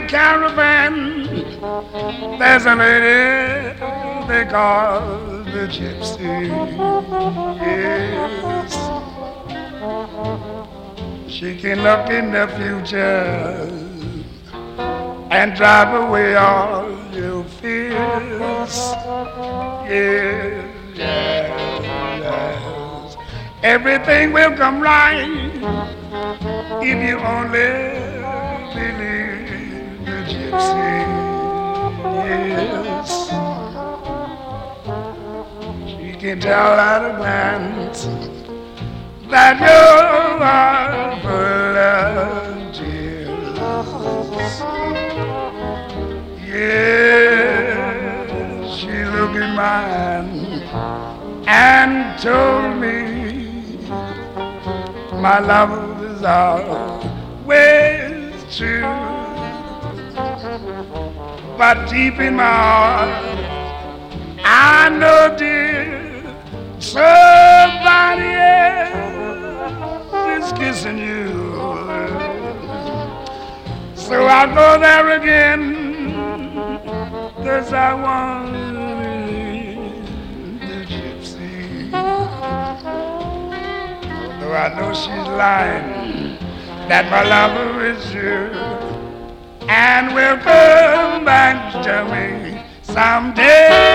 caravan, there's a lady they call the gypsy. Yes, she can look in the future and drive away all your fears. Yes, yes, yes. Everything will come right if you only believe the gypsy. Yes, she can tell at a glance that you're full of tears. Yes, she looked in mine and told me my love is always true. But deep in my heart, I know, dear, somebody else is kissing you. So I'll go there again, 'cause I want the gypsy. Though I know she's lying, that my lover is true and will come back to me someday.